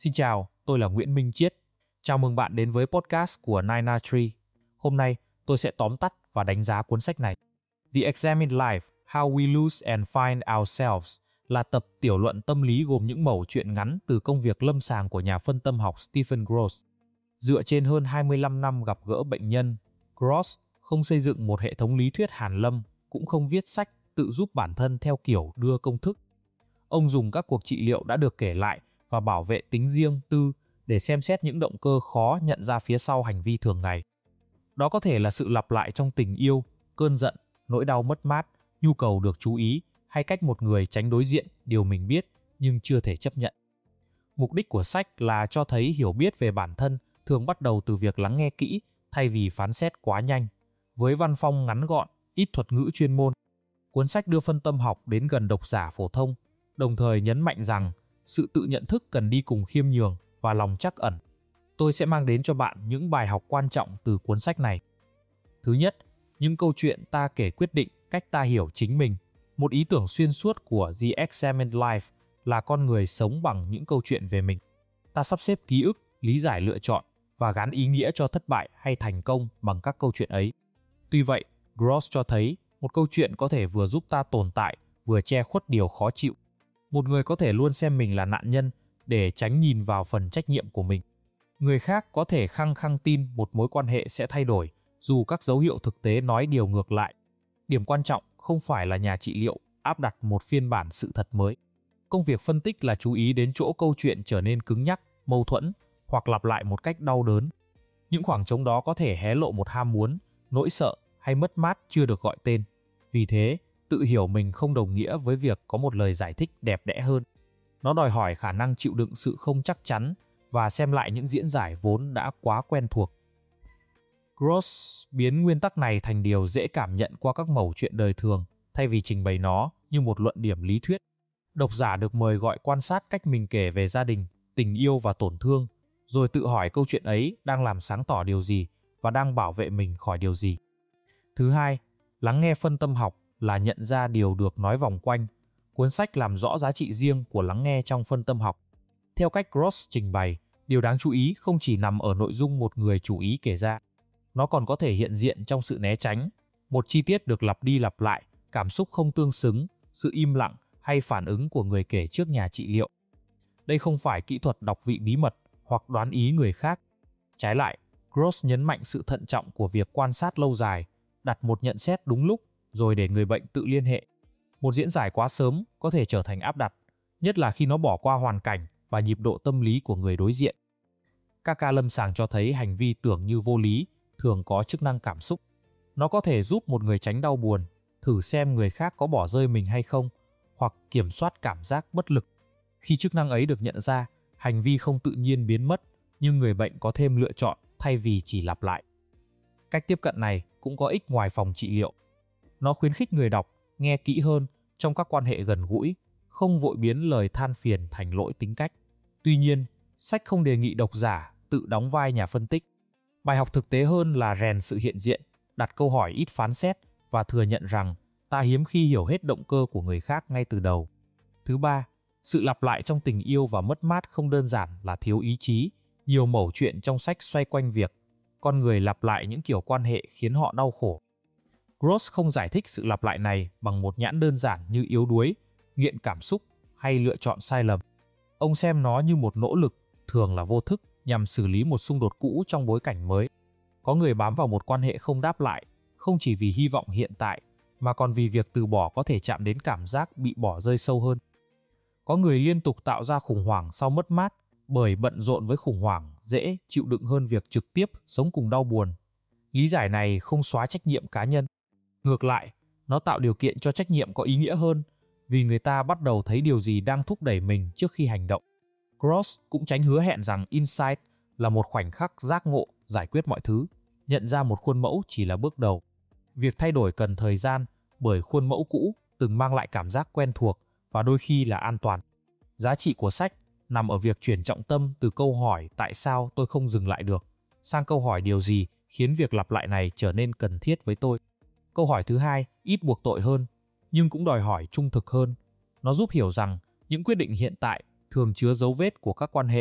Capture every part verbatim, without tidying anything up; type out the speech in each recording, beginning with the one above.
Xin chào, tôi là Nguyễn Minh Chiết. Chào mừng bạn đến với podcast của Nine R Tree. Hôm nay, tôi sẽ tóm tắt và đánh giá cuốn sách này. The Examined Life: How We Lose and Find Ourselves là tập tiểu luận tâm lý gồm những mẩu chuyện ngắn từ công việc lâm sàng của nhà phân tâm học Stephen Gross. Dựa trên hơn hai mươi lăm năm gặp gỡ bệnh nhân, Gross không xây dựng một hệ thống lý thuyết hàn lâm, cũng không viết sách tự giúp bản thân theo kiểu đưa công thức. Ông dùng các cuộc trị liệu đã được kể lại và bảo vệ tính riêng tư để xem xét những động cơ khó nhận ra phía sau hành vi thường ngày. Đó có thể là sự lặp lại trong tình yêu, cơn giận, nỗi đau mất mát, nhu cầu được chú ý hay cách một người tránh đối diện điều mình biết nhưng chưa thể chấp nhận. Mục đích của sách là cho thấy hiểu biết về bản thân thường bắt đầu từ việc lắng nghe kỹ thay vì phán xét quá nhanh. Với văn phong ngắn gọn, ít thuật ngữ chuyên môn, cuốn sách đưa phân tâm học đến gần độc giả phổ thông, đồng thời nhấn mạnh rằng sự tự nhận thức cần đi cùng khiêm nhường và lòng trắc ẩn. Tôi sẽ mang đến cho bạn những bài học quan trọng từ cuốn sách này. Thứ nhất, những câu chuyện ta kể quyết định cách ta hiểu chính mình. Một ý tưởng xuyên suốt của The Examined Life là con người sống bằng những câu chuyện về mình. Ta sắp xếp ký ức, lý giải lựa chọn và gán ý nghĩa cho thất bại hay thành công bằng các câu chuyện ấy. Tuy vậy, Gross cho thấy một câu chuyện có thể vừa giúp ta tồn tại, vừa che khuất điều khó chịu. Một người có thể luôn xem mình là nạn nhân để tránh nhìn vào phần trách nhiệm của mình. Người khác có thể khăng khăng tin một mối quan hệ sẽ thay đổi, dù các dấu hiệu thực tế nói điều ngược lại. Điểm quan trọng không phải là nhà trị liệu áp đặt một phiên bản sự thật mới. Công việc phân tích là chú ý đến chỗ câu chuyện trở nên cứng nhắc, mâu thuẫn hoặc lặp lại một cách đau đớn. Những khoảng trống đó có thể hé lộ một ham muốn, nỗi sợ hay mất mát chưa được gọi tên. Vì thế, tự hiểu mình không đồng nghĩa với việc có một lời giải thích đẹp đẽ hơn. Nó đòi hỏi khả năng chịu đựng sự không chắc chắn và xem lại những diễn giải vốn đã quá quen thuộc. Gross biến nguyên tắc này thành điều dễ cảm nhận qua các mẩu chuyện đời thường, thay vì trình bày nó như một luận điểm lý thuyết. Độc giả được mời gọi quan sát cách mình kể về gia đình, tình yêu và tổn thương, rồi tự hỏi câu chuyện ấy đang làm sáng tỏ điều gì và đang bảo vệ mình khỏi điều gì. Thứ hai, lắng nghe phân tâm học là nhận ra điều được nói vòng quanh. Cuốn sách làm rõ giá trị riêng của lắng nghe trong phân tâm học. Theo cách Gross trình bày, điều đáng chú ý không chỉ nằm ở nội dung một người chủ ý kể ra. Nó còn có thể hiện diện trong sự né tránh, một chi tiết được lặp đi lặp lại, cảm xúc không tương xứng, sự im lặng hay phản ứng của người kể trước nhà trị liệu. Đây không phải kỹ thuật đọc vị bí mật hoặc đoán ý người khác. Trái lại, Gross nhấn mạnh sự thận trọng của việc quan sát lâu dài, đặt một nhận xét đúng lúc, rồi để người bệnh tự liên hệ. Một diễn giải quá sớm có thể trở thành áp đặt, nhất là khi nó bỏ qua hoàn cảnh và nhịp độ tâm lý của người đối diện. Các ca lâm sàng cho thấy hành vi tưởng như vô lý thường có chức năng cảm xúc. Nó có thể giúp một người tránh đau buồn, thử xem người khác có bỏ rơi mình hay không, hoặc kiểm soát cảm giác bất lực. Khi chức năng ấy được nhận ra, hành vi không tự nhiên biến mất, nhưng người bệnh có thêm lựa chọn thay vì chỉ lặp lại. Cách tiếp cận này cũng có ích ngoài phòng trị liệu. Nó khuyến khích người đọc nghe kỹ hơn trong các quan hệ gần gũi, không vội biến lời than phiền thành lỗi tính cách. Tuy nhiên, sách không đề nghị độc giả tự đóng vai nhà phân tích. Bài học thực tế hơn là rèn sự hiện diện, đặt câu hỏi ít phán xét và thừa nhận rằng ta hiếm khi hiểu hết động cơ của người khác ngay từ đầu. Thứ ba, sự lặp lại trong tình yêu và mất mát không đơn giản là thiếu ý chí. Nhiều mẩu chuyện trong sách xoay quanh việc con người lặp lại những kiểu quan hệ khiến họ đau khổ. Gross không giải thích sự lặp lại này bằng một nhãn đơn giản như yếu đuối, nghiện cảm xúc hay lựa chọn sai lầm. Ông xem nó như một nỗ lực, thường là vô thức, nhằm xử lý một xung đột cũ trong bối cảnh mới. Có người bám vào một quan hệ không đáp lại, không chỉ vì hy vọng hiện tại, mà còn vì việc từ bỏ có thể chạm đến cảm giác bị bỏ rơi sâu hơn. Có người liên tục tạo ra khủng hoảng sau mất mát, bởi bận rộn với khủng hoảng dễ chịu đựng hơn việc trực tiếp sống cùng đau buồn. Lý giải này không xóa trách nhiệm cá nhân. Ngược lại, nó tạo điều kiện cho trách nhiệm có ý nghĩa hơn, vì người ta bắt đầu thấy điều gì đang thúc đẩy mình trước khi hành động. Gross cũng tránh hứa hẹn rằng insight là một khoảnh khắc giác ngộ giải quyết mọi thứ. Nhận ra một khuôn mẫu chỉ là bước đầu. Việc thay đổi cần thời gian, bởi khuôn mẫu cũ từng mang lại cảm giác quen thuộc và đôi khi là an toàn. Giá trị của sách nằm ở việc chuyển trọng tâm từ câu hỏi tại sao tôi không dừng lại được sang câu hỏi điều gì khiến việc lặp lại này trở nên cần thiết với tôi. Câu hỏi thứ hai ít buộc tội hơn, nhưng cũng đòi hỏi trung thực hơn. Nó giúp hiểu rằng những quyết định hiện tại thường chứa dấu vết của các quan hệ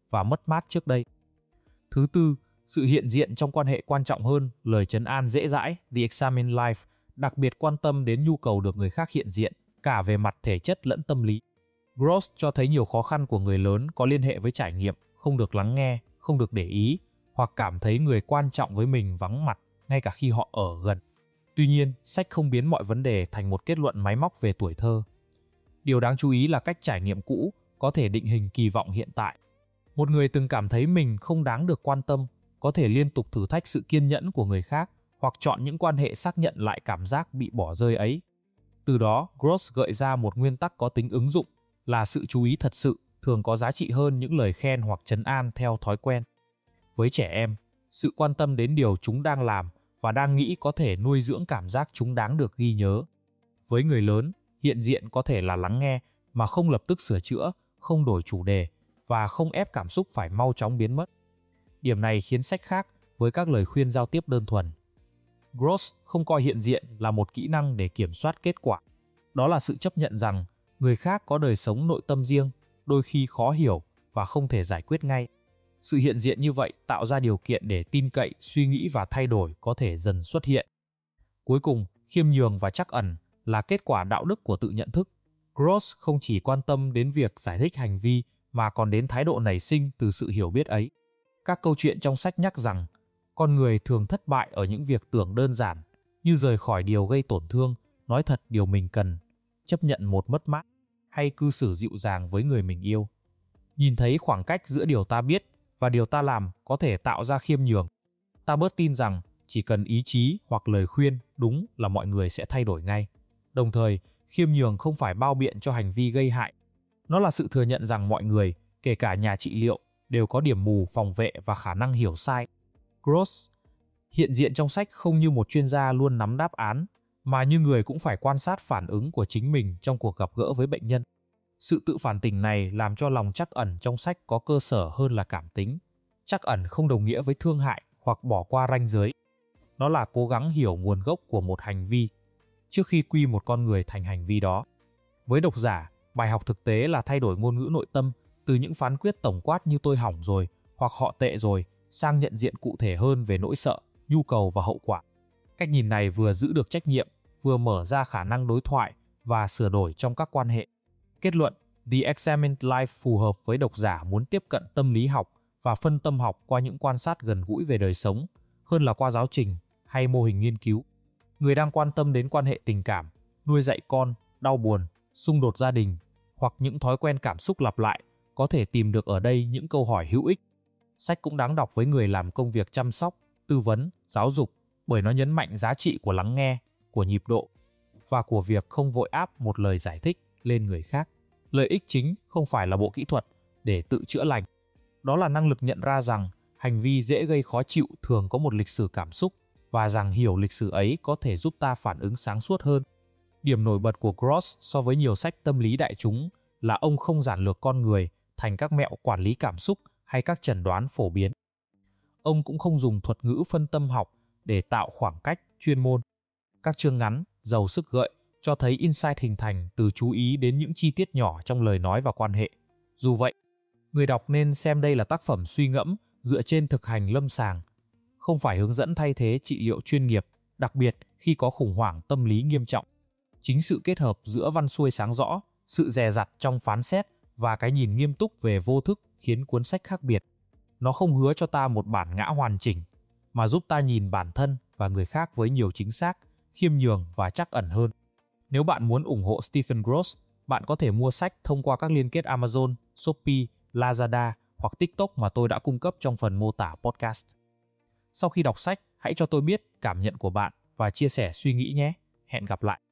và mất mát trước đây. Thứ tư, sự hiện diện trong quan hệ quan trọng hơn lời trấn an dễ dãi. The Examined Life đặc biệt quan tâm đến nhu cầu được người khác hiện diện, cả về mặt thể chất lẫn tâm lý. Gross cho thấy nhiều khó khăn của người lớn có liên hệ với trải nghiệm, không được lắng nghe, không được để ý, hoặc cảm thấy người quan trọng với mình vắng mặt, ngay cả khi họ ở gần. Tuy nhiên, sách không biến mọi vấn đề thành một kết luận máy móc về tuổi thơ. Điều đáng chú ý là cách trải nghiệm cũ có thể định hình kỳ vọng hiện tại. Một người từng cảm thấy mình không đáng được quan tâm, có thể liên tục thử thách sự kiên nhẫn của người khác, hoặc chọn những quan hệ xác nhận lại cảm giác bị bỏ rơi ấy. Từ đó, Gross gợi ra một nguyên tắc có tính ứng dụng, là sự chú ý thật sự thường có giá trị hơn những lời khen hoặc trấn an theo thói quen. Với trẻ em, sự quan tâm đến điều chúng đang làm và đang nghĩ có thể nuôi dưỡng cảm giác chúng đáng được ghi nhớ. Với người lớn, hiện diện có thể là lắng nghe mà không lập tức sửa chữa, không đổi chủ đề và không ép cảm xúc phải mau chóng biến mất. Điểm này khiến sách khác với các lời khuyên giao tiếp đơn thuần. Gross không coi hiện diện là một kỹ năng để kiểm soát kết quả. Đó là sự chấp nhận rằng người khác có đời sống nội tâm riêng, đôi khi khó hiểu và không thể giải quyết ngay. Sự hiện diện như vậy tạo ra điều kiện để tin cậy, suy nghĩ và thay đổi có thể dần xuất hiện. Cuối cùng, khiêm nhường và trắc ẩn là kết quả đạo đức của tự nhận thức. Gross không chỉ quan tâm đến việc giải thích hành vi mà còn đến thái độ nảy sinh từ sự hiểu biết ấy. Các câu chuyện trong sách nhắc rằng con người thường thất bại ở những việc tưởng đơn giản, như rời khỏi điều gây tổn thương, nói thật điều mình cần, chấp nhận một mất mát, hay cư xử dịu dàng với người mình yêu. Nhìn thấy khoảng cách giữa điều ta biết và điều ta làm có thể tạo ra khiêm nhường. Ta bớt tin rằng chỉ cần ý chí hoặc lời khuyên đúng là mọi người sẽ thay đổi ngay. Đồng thời, khiêm nhường không phải bao biện cho hành vi gây hại. Nó là sự thừa nhận rằng mọi người, kể cả nhà trị liệu, đều có điểm mù phòng vệ và khả năng hiểu sai. Gross hiện diện trong sách không như một chuyên gia luôn nắm đáp án, mà như người cũng phải quan sát phản ứng của chính mình trong cuộc gặp gỡ với bệnh nhân. Sự tự phản tỉnh này làm cho lòng trắc ẩn trong sách có cơ sở hơn là cảm tính. Trắc ẩn không đồng nghĩa với thương hại hoặc bỏ qua ranh giới. Nó là cố gắng hiểu nguồn gốc của một hành vi trước khi quy một con người thành hành vi đó. Với độc giả, bài học thực tế là thay đổi ngôn ngữ nội tâm từ những phán quyết tổng quát như tôi hỏng rồi hoặc họ tệ rồi sang nhận diện cụ thể hơn về nỗi sợ, nhu cầu và hậu quả. Cách nhìn này vừa giữ được trách nhiệm, vừa mở ra khả năng đối thoại và sửa đổi trong các quan hệ. Kết luận, The Examined Life phù hợp với độc giả muốn tiếp cận tâm lý học và phân tâm học qua những quan sát gần gũi về đời sống, hơn là qua giáo trình hay mô hình nghiên cứu. Người đang quan tâm đến quan hệ tình cảm, nuôi dạy con, đau buồn, xung đột gia đình hoặc những thói quen cảm xúc lặp lại có thể tìm được ở đây những câu hỏi hữu ích. Sách cũng đáng đọc với người làm công việc chăm sóc, tư vấn, giáo dục bởi nó nhấn mạnh giá trị của lắng nghe, của nhịp độ và của việc không vội áp một lời giải thích lên người khác. Lợi ích chính không phải là bộ kỹ thuật để tự chữa lành. Đó là năng lực nhận ra rằng hành vi dễ gây khó chịu thường có một lịch sử cảm xúc và rằng hiểu lịch sử ấy có thể giúp ta phản ứng sáng suốt hơn. Điểm nổi bật của Gross so với nhiều sách tâm lý đại chúng là ông không giản lược con người thành các mẹo quản lý cảm xúc hay các chẩn đoán phổ biến. Ông cũng không dùng thuật ngữ phân tâm học để tạo khoảng cách chuyên môn. Các chương ngắn, giàu sức gợi, cho thấy insight hình thành từ chú ý đến những chi tiết nhỏ trong lời nói và quan hệ. Dù vậy, người đọc nên xem đây là tác phẩm suy ngẫm dựa trên thực hành lâm sàng, không phải hướng dẫn thay thế trị liệu chuyên nghiệp, đặc biệt khi có khủng hoảng tâm lý nghiêm trọng. Chính sự kết hợp giữa văn xuôi sáng rõ, sự dè dặt trong phán xét và cái nhìn nghiêm túc về vô thức khiến cuốn sách khác biệt. Nó không hứa cho ta một bản ngã hoàn chỉnh, mà giúp ta nhìn bản thân và người khác với nhiều chính xác, khiêm nhường và trắc ẩn hơn. Nếu bạn muốn ủng hộ Stephen Gross, bạn có thể mua sách thông qua các liên kết Amazon, Shopee, Lazada hoặc TikTok mà tôi đã cung cấp trong phần mô tả podcast. Sau khi đọc sách, hãy cho tôi biết cảm nhận của bạn và chia sẻ suy nghĩ nhé. Hẹn gặp lại.